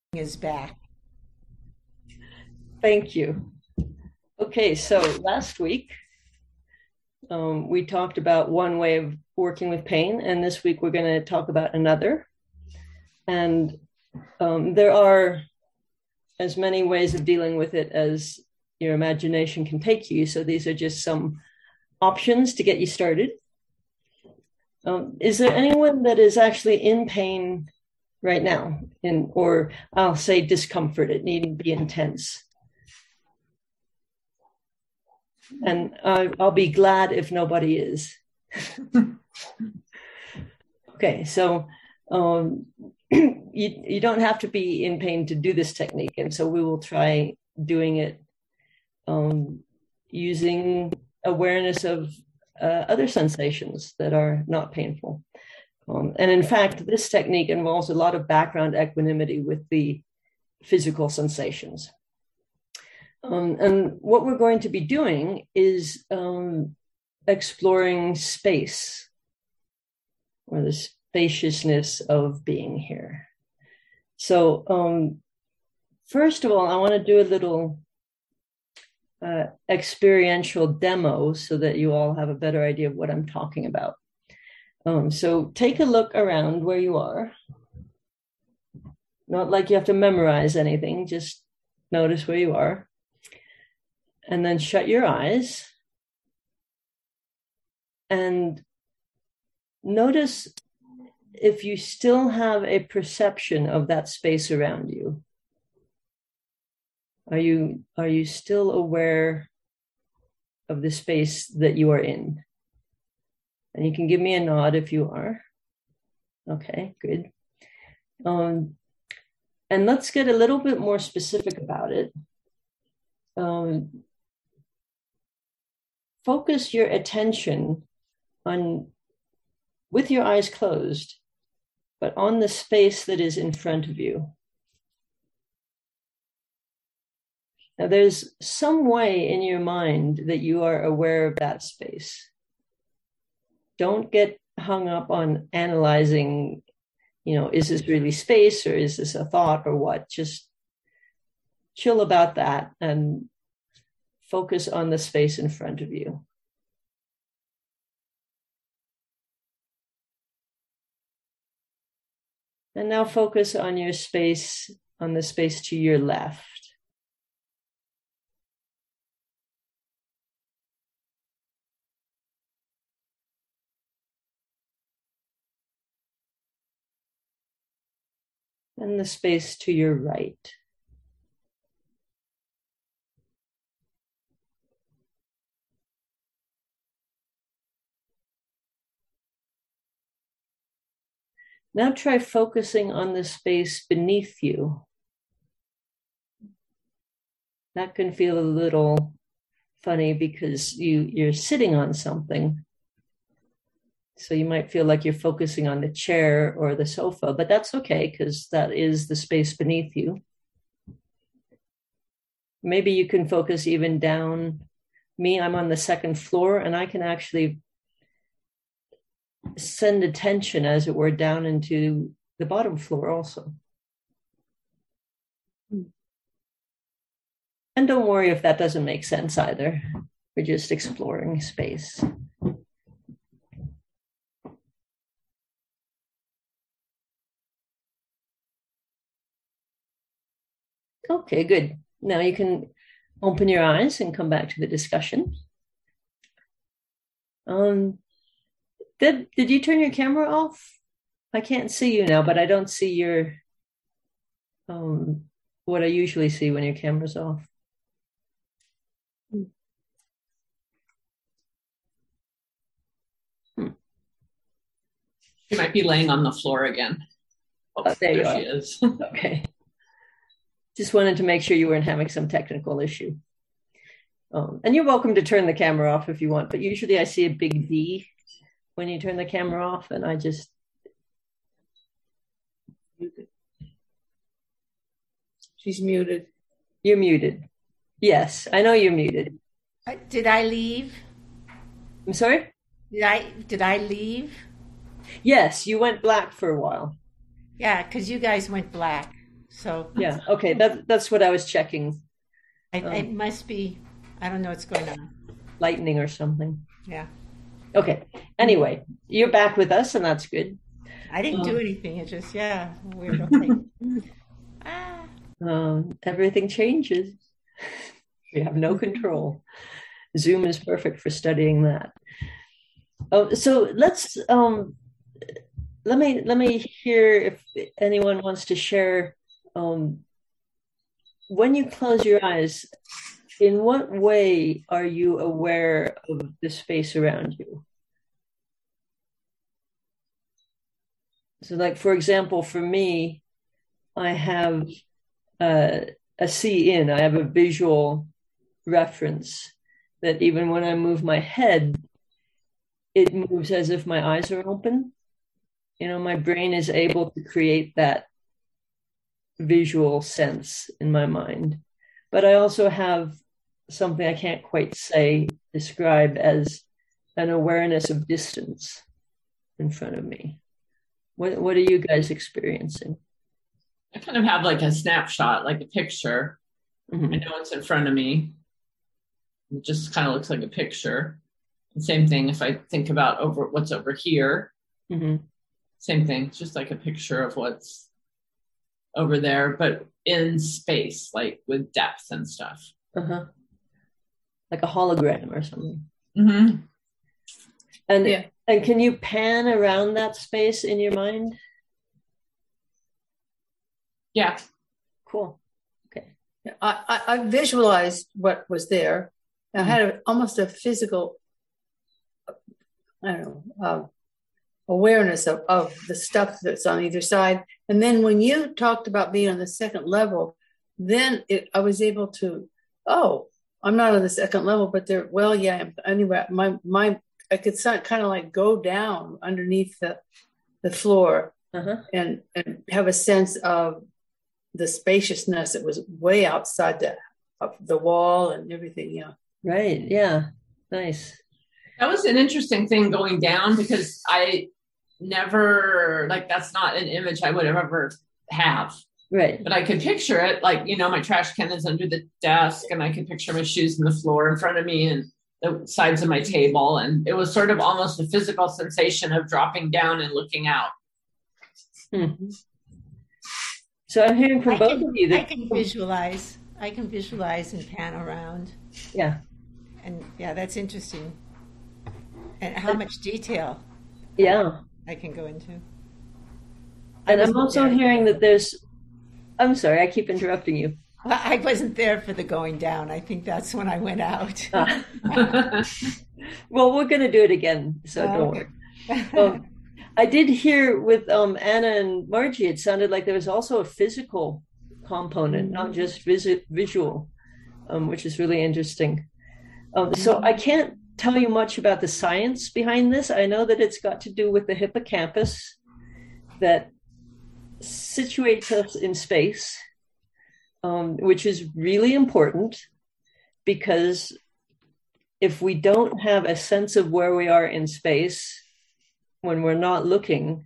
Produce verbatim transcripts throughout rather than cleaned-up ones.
is back. Thank you. Okay, so last week um, we talked about one way of working with pain, and this week we're going to talk about another. And um, there are as many ways of dealing with it as your imagination can take you. So these are just some options to get you started. Um, is there anyone that is actually in pain right now, in, or I'll say discomfort? It needn't be intense. And uh, I'll be glad if nobody is. Okay, so um, you, you don't have to be in pain to do this technique. And so we will try doing it um, using awareness of uh, other sensations that are not painful. Um, and in fact, this technique involves a lot of background equanimity with the physical sensations. Um, and what we're going to be doing is um, exploring space, or the spaciousness of being here. So um, first of all, I want to do a little uh, experiential demo so that you all have a better idea of what I'm talking about. Um, so take a look around where you are. Not like you have to memorize anything, just notice where you are. And then shut your eyes and notice if you still have a perception of that space around you. Are you, are you still aware of the space that you are in? And you can give me a nod if you are. Okay, good. Um, and let's get a little bit more specific about it. Um, focus your attention on, with your eyes closed, but on the space that is in front of you. Now, there's some way in your mind that you are aware of that space. Don't get hung up on analyzing, you know, is this really space or is this a thought or what? Just chill about that and focus on the space in front of you. And now focus on your space, on the space to your left. And the space to your right. Now try focusing on the space beneath you. That can feel a little funny because you, you're sitting on something. So you might feel like you're focusing on the chair or the sofa, but that's okay because that is the space beneath you. Maybe you can focus even down. Me, I'm on the second floor, and I can actually send attention, as it were, down into the bottom floor also. And don't worry if that doesn't make sense either. We're just exploring space. Okay, good. Now you can open your eyes and come back to the discussion. Um, did, did you turn your camera off? I can't see you now, but I don't see your, um, what I usually see when your camera's off. Hmm. She might be laying on the floor again. Oh, oh, there, there you she are. is. Okay. Just wanted to make sure you weren't having some technical issue. Um, and you're welcome to turn the camera off if you want, but usually I see a big V when you turn the camera off, and I just... She's muted. You're muted. Yes, I know you're muted. Uh, did I leave? I'm sorry? Did I, did I leave? Yes, you went black for a while. Yeah, because you guys went black. So Yeah. Okay. That that's what I was checking. I, Um, it must be, I don't know what's going on. lightning or something. Yeah. Okay. Anyway, you're back with us, and that's good. I didn't do Um, anything. It just, yeah, weird. Okay. Ah. um, everything changes. We have no control. Zoom is perfect for studying that. Oh, so let's um, let me let me hear if anyone wants to share. Um, when you close your eyes, in what way are you aware of the space around you? So, like, for example, for me, I have uh, a see in, I have a visual reference that even when I move my head, it moves as if my eyes are open. You know, my brain is able to create that visual sense in my mind. But I also have something I can't quite say, describe as an awareness of distance in front of me. What, what are you guys experiencing? I kind of have like a snapshot, like a picture. Mm-hmm. I know it's in front of me. It just kind of looks like a picture. The same thing if I think about over what's over here. Mm-hmm. Same thing. It's just like a picture of what's over there, but in space, like with depth and stuff. Uh-huh. Like a hologram or something. Mm-hmm. And Yeah. and can you pan around that space in your mind? Yeah. Cool. Okay. I, I, I visualized what was there. I had a, almost a physical, I don't know, uh, awareness of, of the stuff that's on either side. And then when you talked about being on the second level, then it, I was able to, oh, I'm not on the second level, but there, well, yeah, anyway, my, my, I could kind of like go down underneath the, the floor Uh-huh. and, and have a sense of the spaciousness. It was way outside the, of the wall and everything, yeah. Right. Yeah. Nice. That was an interesting thing going down because I never, like, that's not an image I would ever have. Right. But I could picture it, like, you know, my trash can is under the desk and I could picture my shoes on the floor in front of me and the sides of my table. And it was sort of almost a physical sensation of dropping down and looking out. Hmm. So I'm hearing from I both can, of you that I can visualize. I can visualize and pan around. yeah. And yeah, that's interesting. And how much detail Yeah. I can go into. And I'm wasn't also there. hearing that there's I'm sorry, I keep interrupting you. Well, I wasn't there for the going down. I think that's when I went out. Ah. Well, we're going to do it again, so Oh, don't okay. worry. Um, I did hear with um, Anna and Margie, it sounded like there was also a physical component, not just vis- visual, um, which is really interesting. Um, so I can't tell you much about the science behind this. I know that it's got to do with the hippocampus that situates us in space, um, which is really important because if we don't have a sense of where we are in space when we're not looking,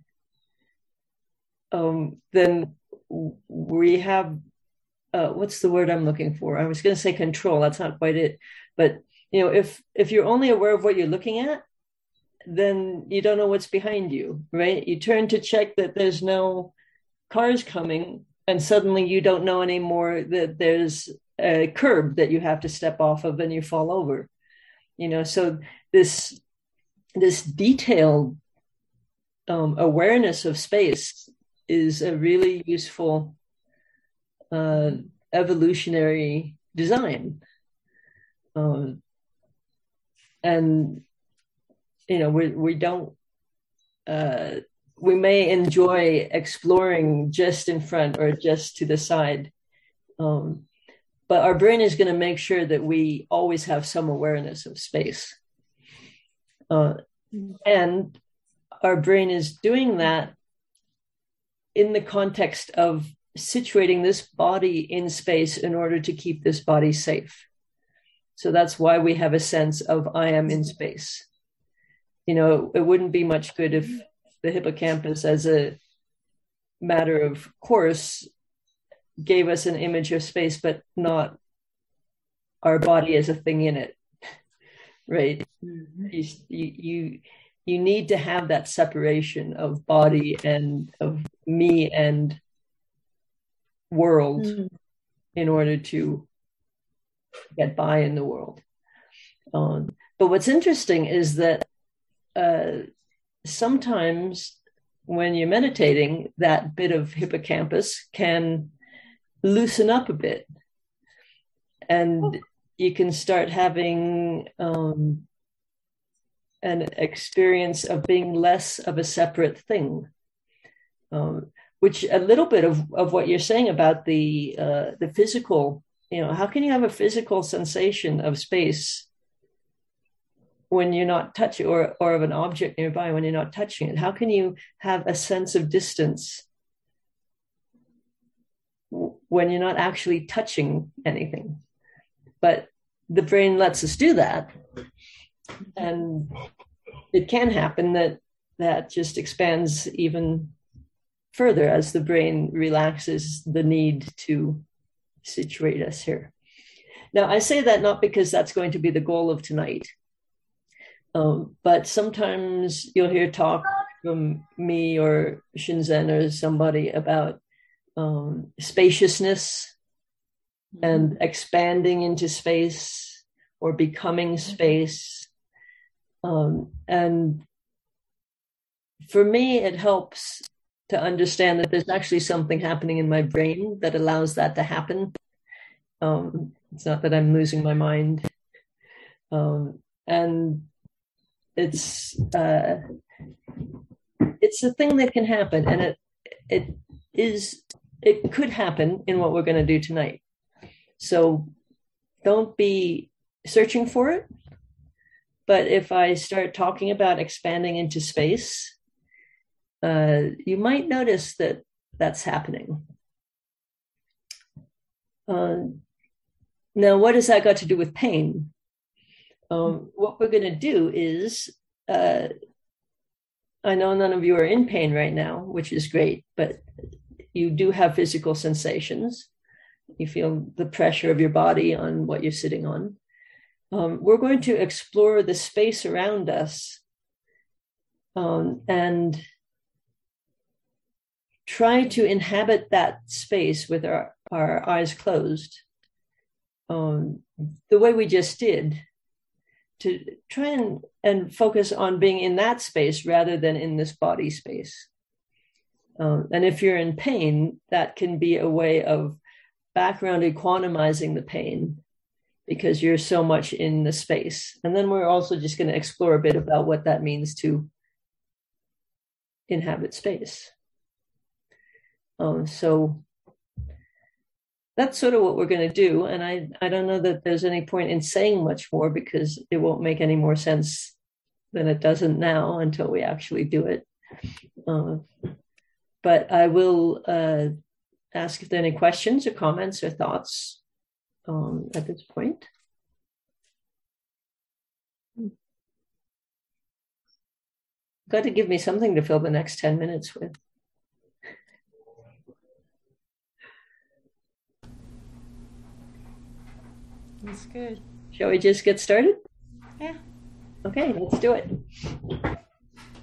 um, then we have, uh, what's the word I'm looking for? I was going to say control. That's not quite it. But, you know, if, if you're only aware of what you're looking at, then you don't know what's behind you, right? You turn to check that there's no cars coming, and suddenly you don't know anymore that there's a curb that you have to step off of and you fall over. You know, so this this detailed um, awareness of space is a really useful uh, evolutionary design. Um, and, you know, we, we don't, uh, we may enjoy exploring just in front or just to the side. Um, but our brain is going to make sure that we always have some awareness of space. Uh, and our brain is doing that in the context of situating this body in space in order to keep this body safe. So that's why we have a sense of I am in space. You know, it wouldn't be much good if the hippocampus, as a matter of course, gave us an image of space, but not our body as a thing in it, right? Mm-hmm. You, you, you need to have that separation of body and of me and world mm-hmm. in order to get by in the world. Um, but what's interesting is that uh, sometimes when you're meditating, that bit of hippocampus can loosen up a bit. And you can start having um, an experience of being less of a separate thing, um, which a little bit of, of what you're saying about the uh, the physical, you know, how can you have a physical sensation of space when you're not touching, or, or of an object nearby when you're not touching it? How can you have a sense of distance when you're not actually touching anything? But the brain lets us do that. And it can happen that that just expands even further as the brain relaxes the need to situate us here. Now, I say that not because that's going to be the goal of tonight, um, but sometimes you'll hear talk from me or Shinzen or somebody about um, spaciousness and expanding into space or becoming space. Um, and for me, it helps to understand that there's actually something happening in my brain that allows that to happen. Um, it's not that I'm losing my mind. Um, and it's uh, it's a thing that can happen, and it it is it could happen in what we're going to do tonight. So don't be searching for it. But if I start talking about expanding into space, uh, you might notice that that's happening. Uh, now, what has that got to do with pain? Um, what we're going to do is, uh, I know none of you are in pain right now, which is great, but you do have physical sensations. You feel the pressure of your body on what you're sitting on. Um, we're going to explore the space around us um, and try to inhabit that space with our, our eyes closed, um, the way we just did, to try and, and focus on being in that space rather than in this body space. Um, and if you're in pain, that can be a way of background equanimizing the pain because you're so much in the space. And then we're also just going to explore a bit about what that means to inhabit space. Um, so that's sort of what we're going to do. And I, I don't know that there's any point in saying much more because it won't make any more sense than it doesn't now until we actually do it. Uh, but I will uh, ask if there are any questions or comments or thoughts um, at this point. Got to give me something to fill the next ten minutes with. That's good. Shall we just get started? Yeah. Okay, let's do it.